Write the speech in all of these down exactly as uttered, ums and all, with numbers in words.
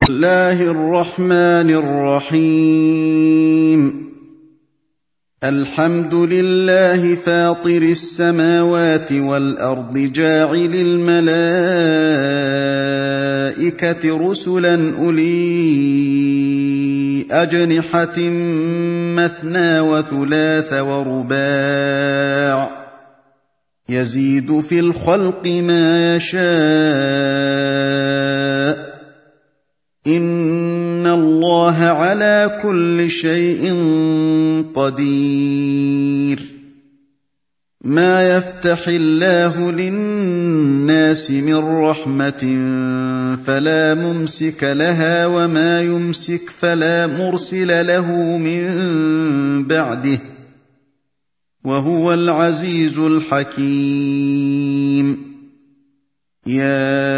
الله الرحمن الرحيم الحمد لله فاطر السماوات والأرض جاعل الملائكة رسلا أولي أجنحة مثنى وثلاث ورباع يزيد في الخلق ما يشاء إن الله على كل شيء قدير ما يفتح الله للناس من رحمة فلا ممسك لها وما يمسك فلا مرسل له من بعده وهو العزيز الحكيم يا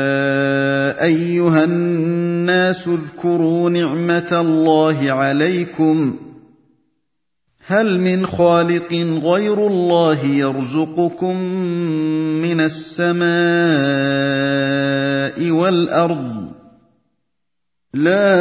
أيها الناس اذكروا نعمة الله عليكم هل من خالق غير الله يرزقكم من السماء والأرض لا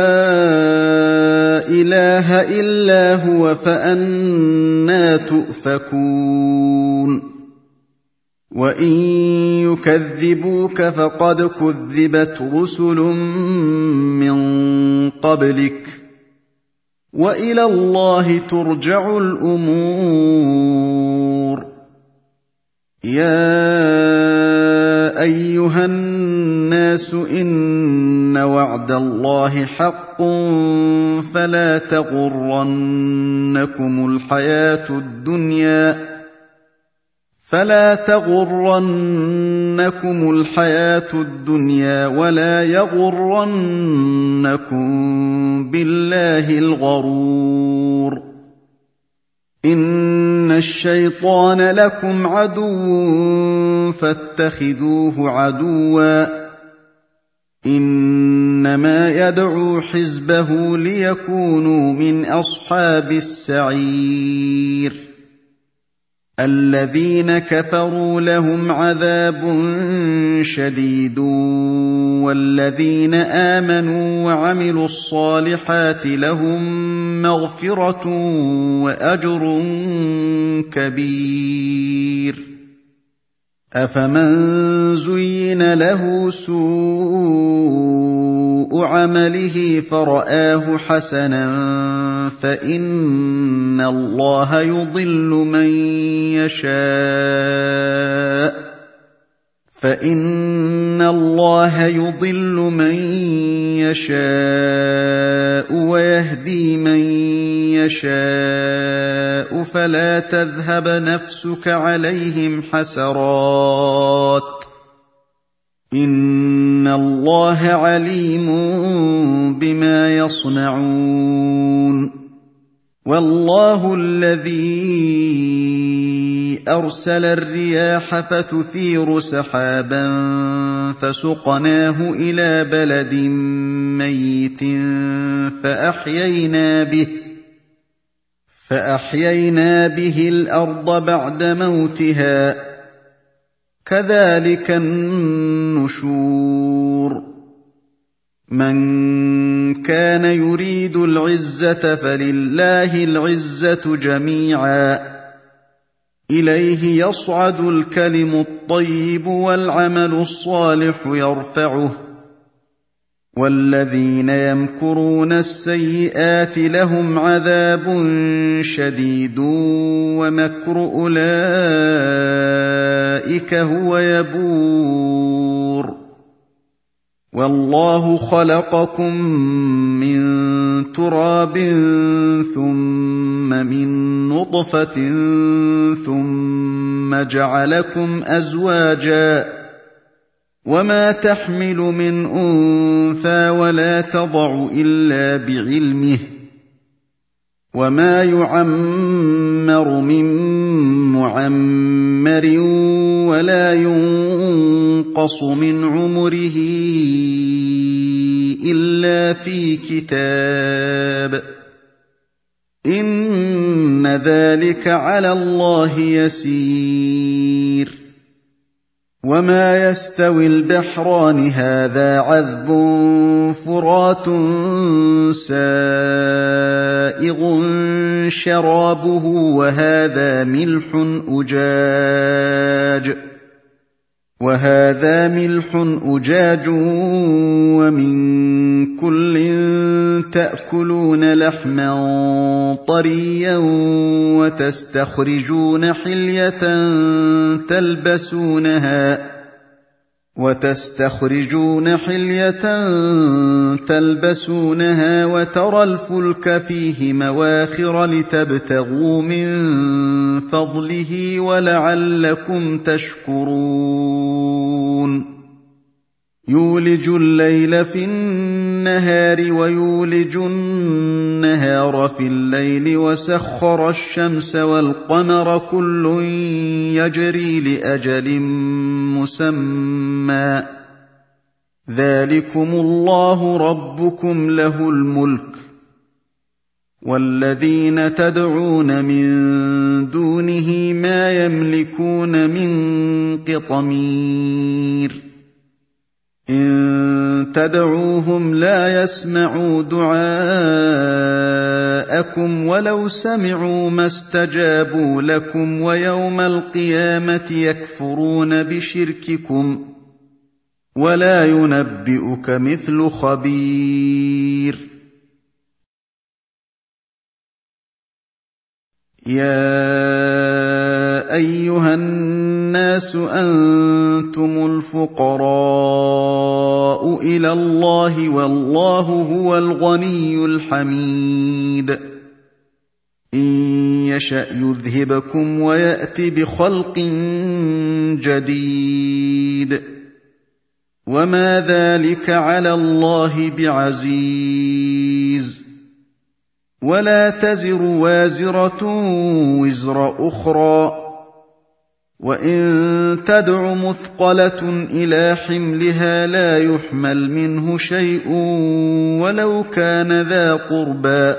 إله إلا هو فأنى تؤفكون وإن يكذبوك فقد كذبت رسل من قبلك وإلى الله ترجع الأمور يا أيها الناس إن وعد الله حق فلا تغرنكم الحياة الدنيا فلا تغرنكم الحياة الدنيا ولا يغرنكم بالله الغرور إن الشيطان لكم عدو فاتخذوه عدوا إنما يدعو حزبه ليكونوا من أصحاب السعير الذين كفروا لهم عذاب شديد والذين آمنوا وعملوا الصالحات لهم مغفرة وأجر كبير أفمن زين له سوء عمله فرآه حسنا فإن الله يضل من يشاء فإن الله يضل من يشاء ويهدي من يشاء فلا تذهب نفسك عليهم حسرات إن الله عليم بما يصنعون والله الذي أرسل الرياح فتثير سحابا فسقناه إلى بلد ميت فأحيينا به فأحيينا به الأرض بعد موتها كذلك النشور من كان يريد العزة فلله العزة جميعا إليه يصعد الكلم الطيب والعمل الصالح يرفعه والذين يمكرون السيئات لهم عذاب شديد ومكر أولئك هو يبور والله خلقكم من تراب ثم من نطفة ثم جعلكم أزواجا وما تحمل من أنثى ولا تضع إلا بعلمه وما يعمر من معمر ولا ينقص من عمره إلا في كتاب إن ذلك على الله يسير وما يستوي البحران هذا عذب فرات سائغ شرابه وهذا ملح أجاج وهذا ملح أجاج ومن كل تأكلون لحما طريا وتستخرجون حلية تلبسونها وتستخرجون حلية تلبسونها وترى الفلك فيه مواخر لتبتغوا من فضله ولعلكم تشكرون يولج الليل في النهار ويولج النهار في الليل وسخر الشمس والقمر كل يجري لأجل مسمى ذلكم الله ربكم له الملك والذين تدعون من دونه ما يملكون من قطمير إن تدعوهم لا يسمعوا دعاءكم ولو سمعوا ما استجابوا لكم ويوم القيامة يكفرون بشرككم ولا ينبئك مثل خبير يا أيها الناس أنتم الفقراء إلى الله والله هو الغني الحميد إن يشأ يذهبكم ويأت بخلق جديد وما ذلك على الله بعزيز ولا تزر وازرة وزر أخرى وإن تدع مثقلة إلى حملها لا يحمل منه شيء ولو كان ذا قربى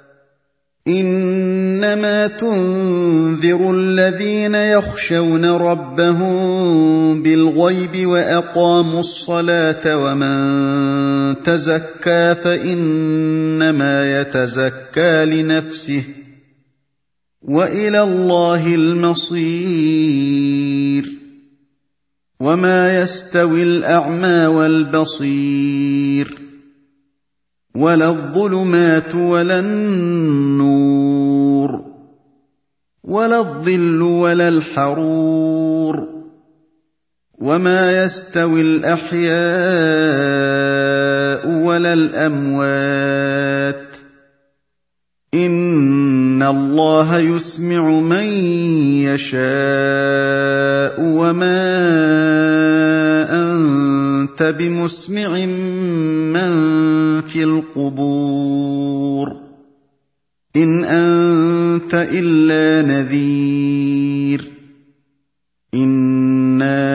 إنما تنذر الذين يخشون ربهم بالغيب وأقاموا الصلاة ومن تزكى فإنما يتزكى لنفسه وإلى الله المصير وما يستوي الأعمى والبصير ولا الظلمات ولا النور ولا الظل ولا الحرور وما يستوي الأحياء ولا الأموات إن الله يسمع من يشاء وما أنت بمسمع من في القبور إن أنت إلا نذير إنا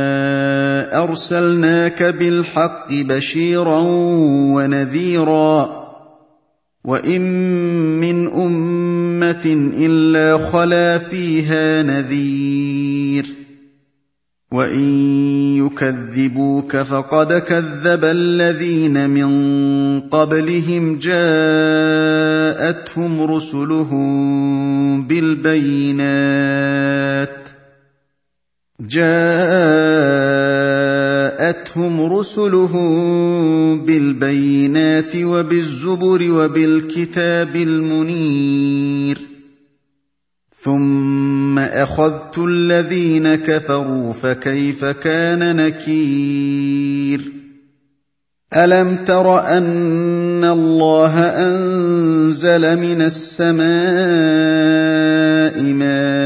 أرسلناك بالحق بشيرا ونذيرا وإن من أمة إلا خلا فيها نذير وإن يكذبوك فقد كذب الذين من قبلهم جاءتهم رسلهم بالبينات جاءتهم رسلهم بالبينات وبالزبر وبالكتاب المنير ثم أخذت الذين كفروا فكيف كان نكير ألم تر أن الله أنزل من السماء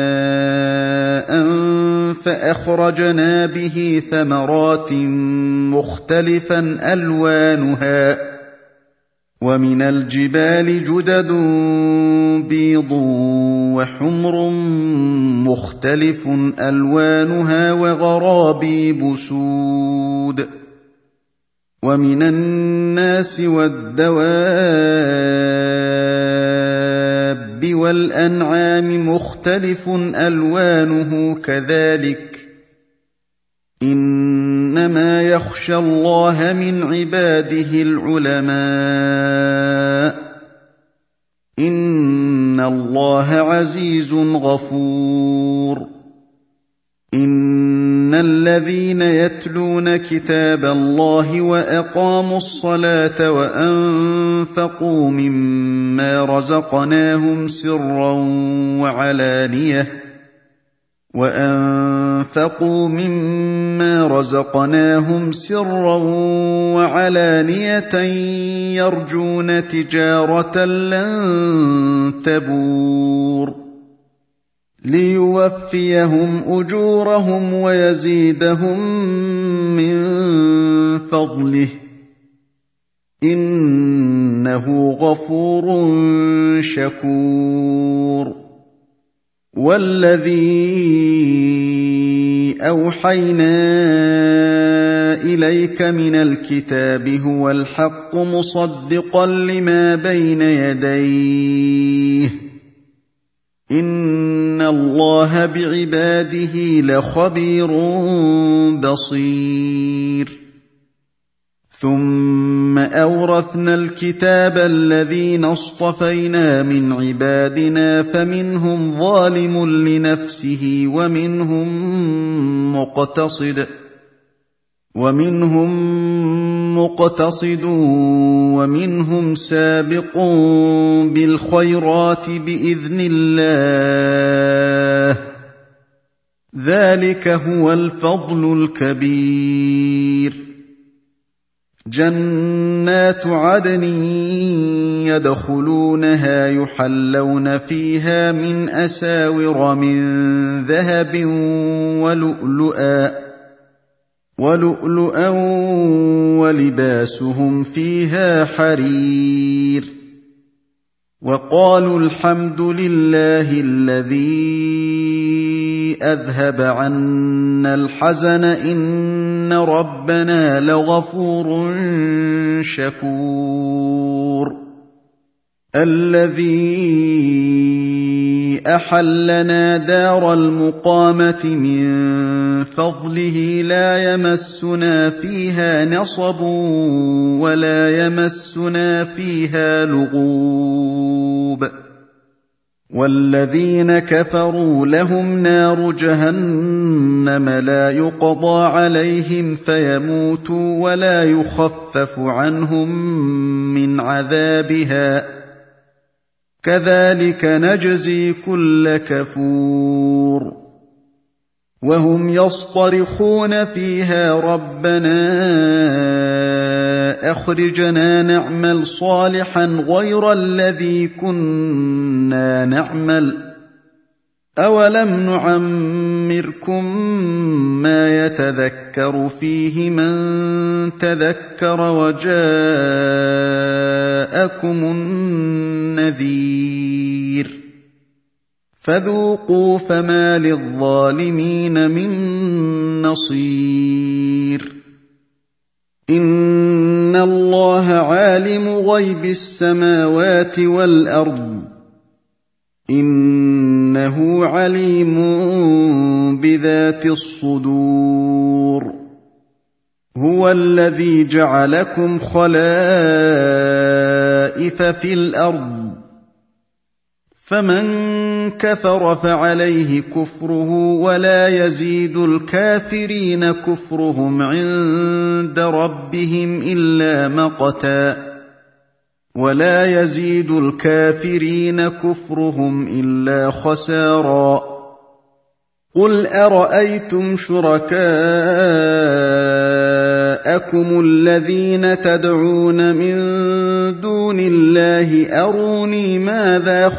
ماء فأخرجنا به ثمرات مختلفا ألوانها ومن الجبال جدد بيض وحمر مختلف ألوانها وغرابيب سود ومن الناس والدواب والأنعام مختلف ألوانه كذلك إِنَّمَا يَخْشَى اللَّهَ مِنْ عِبَادِهِ الْعُلَمَاءُ ۗ إِنَّ اللَّهَ عَزِيزٌ غَفُورٌ إِنَّ الَّذِينَ يَتْلُونَ كِتَابَ اللَّهِ وَأَقَامُوا الصَّلَاةَ وَأَنفَقُوا مِمَّا رَزَقْنَاهُمْ سِرًّا وَعَلَانِيَةً وَأَنفَقُوا مِمَّا رَزَقْنَاهُمْ سِرًّا وَعَلَانِيَةً يَرْجُونَ تِجَارَةً لَّن تَبُورَ لِيُوَفِّيَهُمْ أُجُورَهُمْ وَيَزِيدَهُم مِّن فَضْلِهِ ۚ إِنَّهُ غَفُورٌ شَكُورٌ وَالَّذِي أَوْحَيْنَا إِلَيْكَ مِنَ الْكِتَابِ هُوَ الْحَقُّ مُصَدِّقًا لِّمَا بَيْنَ يَدَيْهِ ۗ إِنَّ اللَّهَ بِعِبَادِهِ لَخَبِيرٌ بَصِيرٌ ثُمَّ أَوْرَثْنَا الْكِتَابَ الَّذِينَ اصْطَفَيْنَا مِنْ عِبَادِنَا فَمِنْهُمْ ظَالِمٌ لِّنَفْسِهِ وَمِنْهُم مُّقْتَصِدٌ وَمِنْهُم مُّقْتَصِدٌ وَمِنْهُمْ سَابِقٌ بِالْخَيْرَاتِ بِإِذْنِ اللَّهِ ۚ ذَٰلِكَ هُوَ الْفَضْلُ الْكَبِيرُ جَنَّاتُ عَدْنٍ يَدْخُلُونَهَا يُحَلَّوْنَ فِيهَا مِنْ أَسَاوِرَ مِن ذَهَبٍ وَلُؤْلُؤًا وَلِبَاسُهُمْ فِيهَا حَرِيرٌ وَقَالُوا الْحَمْدُ لِلَّهِ الَّذِي أَذْهَبَ عَنَّا الْحَزَنَ إِنَّ رَبَّنَا لَغَفُورٌ شَكُورٌ الَّذِي أَحَلَّنَا دَارَ الْمُقَامَةِ مِن فَضْلِهِ لَا يَمَسُّنَا فِيهَا نَصَبٌ وَلَا يَمَسُّنَا فِيهَا لُغُوبٌ وَالَّذِينَ كَفَرُوا لَهُمْ نَارُ جَهَنَّمَ لَا يُقْضَىٰ عَلَيْهِمْ فَيَمُوتُوا وَلَا يُخَفَّفُ عَنْهُم مِّنْ عَذَابِهَا ۚ كَذَٰلِكَ نَجْزِي كُلَّ كَفُورٍ وَهُمْ يَصْطَرِخُونَ فِيهَا رَبَّنَا أَخْرِجْنَا نَعْمَلْ صَالِحًا غَيْرَ الَّذِي كُنَّا نَعْمَلُ ۚ أَوَلَمْ نُعَمِّرْكُم مَّا يَتَذَكَّرُ فِيهِ مَن تَذَكَّرَ وَجَاءَكُمُ النَّذِيرُ ۖ فَذُوقُوا فَمَا لِلظَّالِمِينَ مِن نَّصِيرٍ إِنَّ اللَّهَ عَالِمُ غَيْبِ السَّمَاوَاتِ وَالْأَرْضِ ۚ إِنَّهُ عَلِيمٌ بِذَاتِ الصُّدُورِ هُوَ الَّذِي جَعَلَكُمْ خَلَائِفَ فِي الْأَرْضِ ۚ فَمَن كَفَرَ فَعَلَيْهِ كُفْرُهُ وَلَا يَزِيدُ الْكَافِرِينَ كُفْرُهُمْ عِندَ رَبِّهِمْ إِلَّا مَقْتًا ۖ وَلَا يَزِيدُ الْكَافِرِينَ كُفْرُهُمْ إِلَّا خَسَارًا قُلْ أَرَأَيْتُمْ شُرَكَاءَكُمُ الَّذِينَ تَدْعُونَ مِن دُونِ اللَّهِ أَرُونِي مَاذَا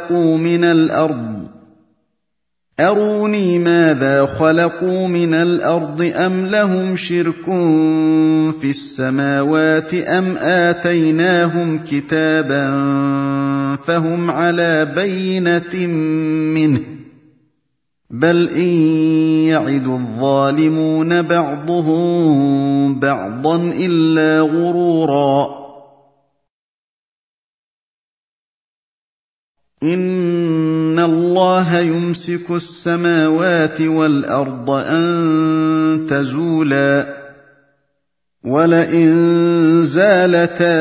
خَلَقُوا مِنَ الْأَرْضِ أَمْ لَهُمْ شِرْكٌ فِي السَّمَاوَاتِ أَمْ آتَيْنَاهُمْ كِتَابًا فَهُمْ عَلَىٰ بَيِّنَةٍ مِّنْهُ ۚ بَلْ إِن يَعِدُ الظَّالِمُونَ بَعْضُهُم بَعْضًا إِلَّا غُرُورًا إِنَّ اللَّهَ يُمْسِكُ السَّمَاوَاتِ وَالْأَرْضَ أَن تَزُولَا وَلَئِن زَالَتَا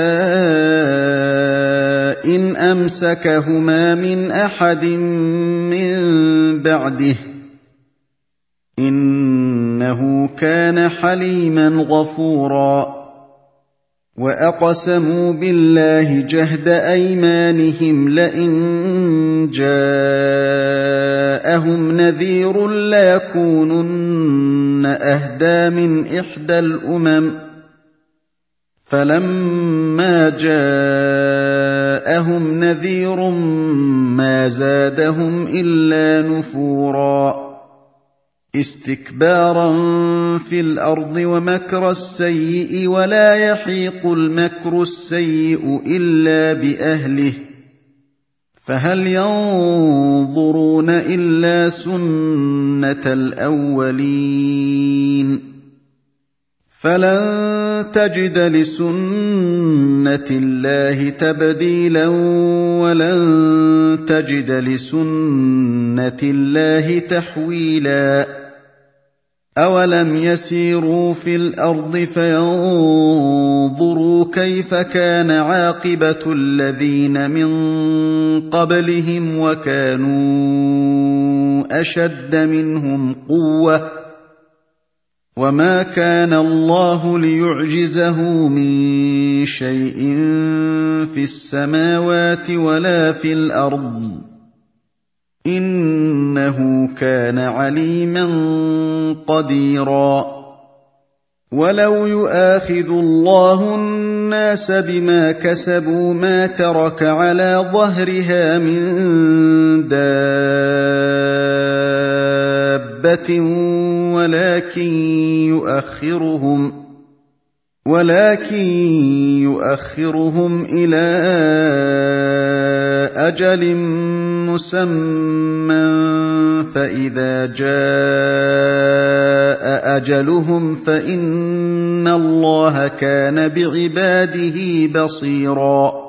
إِنْ أَمْسَكَهُمَا مِنْ أَحَدٍ مِّن بَعْدِهِ ۚ إِنَّهُ كَانَ حَلِيمًا غَفُورًا وَأَقْسَمُوا بِاللَّهِ جَهْدَ أَيْمَانِهِمْ لَئِن جَاءَهُمْ نَذِيرٌ لَّيَكُونُنَّ أَهْدَىٰ مِنْ إِحْدَى الْأُمَمِ ۖ فَلَمَّا جَاءَهُمْ نَذِيرٌ مَّا زَادَهُمْ إِلَّا نُفُورًا اسْتِكْبَارًا فِي الْأَرْضِ وَمَكْرَ السَّيِّئِ ۚ وَلَا يَحِيقُ الْمَكْرُ السَّيِّئُ إِلَّا بِأَهْلِهِ ۚ فَهَلْ يَنظُرُونَ إِلَّا سُنَّتَ الْأَوَّلِينَ ۚ فَلَن تَجِدَ لِسُنَّةِ اللَّهِ تَبْدِيلًا وَلَن تَجِدَ لِسُنَّةِ اللَّهِ تَحْوِيلًا أَوَلَمْ يَسِيرُوا فِي الْأَرْضِ فَيَنظُرُوا كَيْفَ كَانَ عَاقِبَةُ الَّذِينَ مِن قَبْلِهِمْ وَكَانُوا أَشَدَّ مِنْهُمْ قُوَّةً ۚ وَمَا كَانَ اللَّهُ لِيُعْجِزَهُ مِن شَيْءٍ فِي السَّمَاوَاتِ وَلَا فِي الْأَرْضِ ۚ إِنَّهُ كَانَ عَلِيمًا قَدِيرًا وَلَوْ يُؤَاخِذُ اللَّهُ النَّاسَ بِمَا كَسَبُوا مَا تَرَكَ عَلَىٰ ظَهْرِهَا مِن دَابَّةٍ وَلَٰكِن يُؤَخِّرُهُمْ وَلَٰكِن يُؤَخِّرُهُمْ إِلَىٰ أَجَلٍ مُّسَمًّى ۖ فَإِذَا جَاءَ أَجَلُهُمْ فَإِنَّ اللَّهَ كَانَ بِعِبَادِهِ بَصِيرًا